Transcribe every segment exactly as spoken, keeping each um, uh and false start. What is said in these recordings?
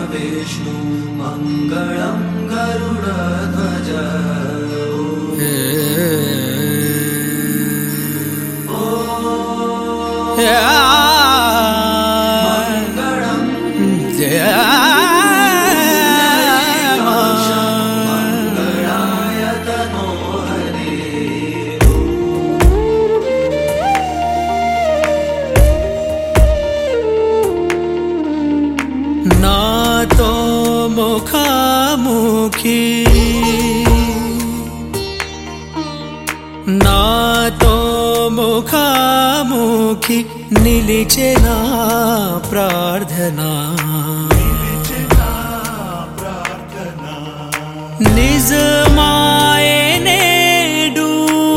विष्णु मंगलम गरुड़ध्वज मंगलम मंगलाय तनोहरे ना तो मुखामुखी ना तो मुखामुखी निलिचेना प्रार्थना निजमाये नेडू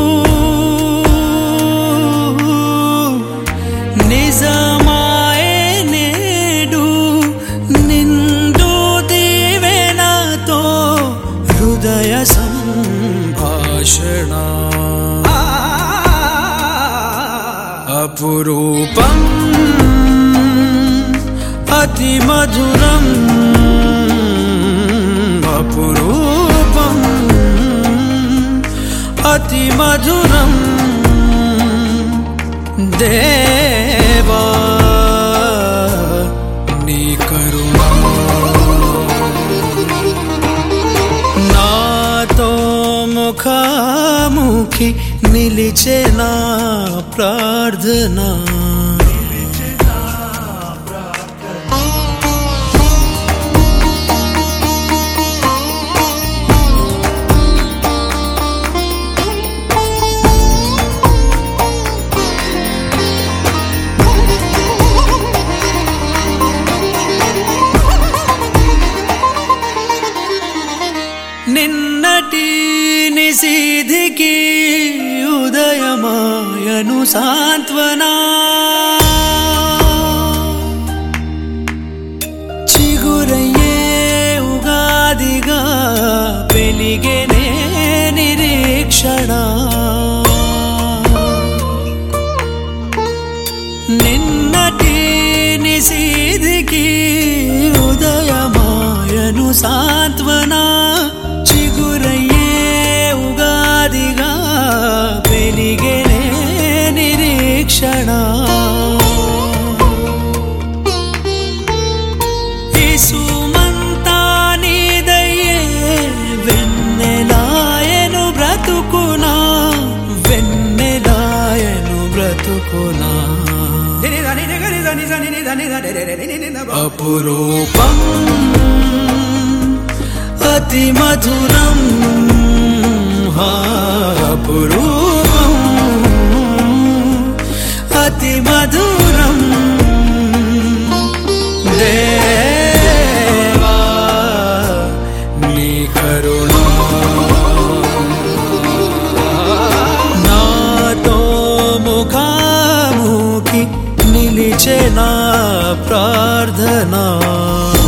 निजमाये नेडू निंदू दीवेनातो हृदय संभाषणा अपुरूपम् अतिमधुरम् अपुरूपम् अतिमधुरम् देवा नी करुणा नातो मुखामुखी निलिचेना प्रार्थना నిన్నటి నిశీధికి ఉదయమాయను సాంత్వనా చిగురయ్యే ఉగాదిగా వెలిగెనే నిరీక్షణ నిన్నటి నిశీధికి ఉదయమాయను సాంత్వనా చిగురయ్యే ఉగాదిగా వెలిగెనే నిరీక్షణ ఇసుమంతా నీదయ్యే వెన్నెలాయను బ్రతుకునా వెన్నెలాయను బ్రతుకునా అపురూపం अतिमधुरम् अपुरूपम् अतिमधुरम् देवा नी करुणा नातो मुखामुखी निलिचेना प्रार्थना